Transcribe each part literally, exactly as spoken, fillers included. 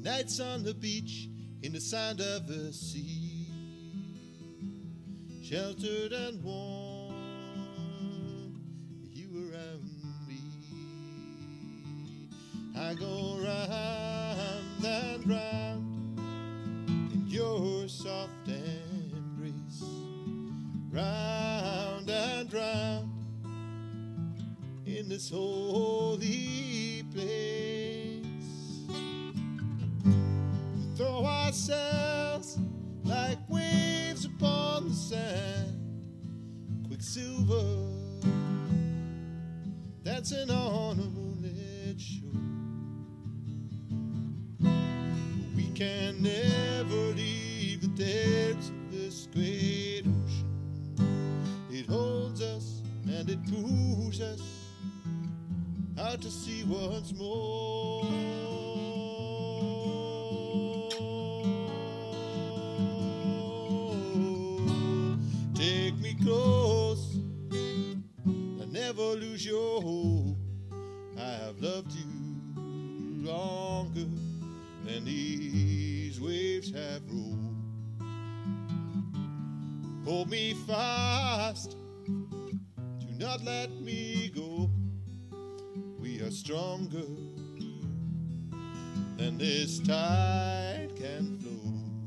Nights on the beach in the sound of the sea, sheltered and warm, you around me. I go round and round in your soft embrace, round and round in this holy place. We throw ourselves like waves upon the sand, quicksilver dancing on a moonlit shore. We can never leave the depths of this great ocean. It holds us and it pulls us out to sea once more. Take me close and never lose your hope. I have loved you longer than these waves have rolled. Hold me fast, do not let me go. We are stronger than this tide can flow.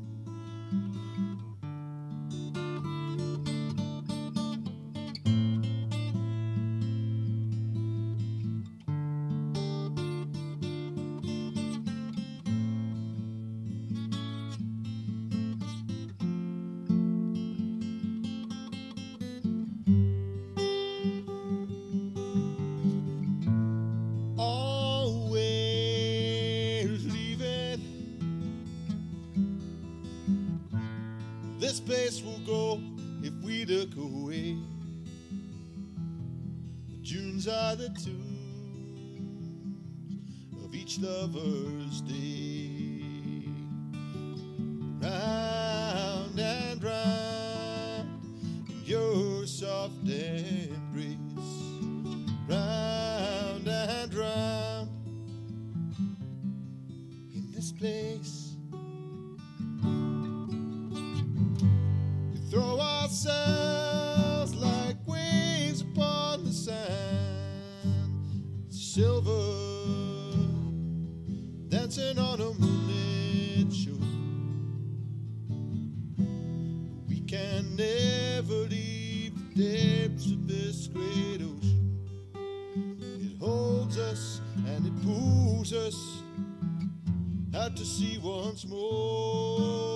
This place will go if we look away. The dunes are the tunes of each lover's day. Round and round in your soft embrace, round and round in this place. Throw ourselves like waves upon the sand, silver dancing on a moonlit shore. We can never leave the depths of this great ocean. It holds us and it pulls us out to sea once more.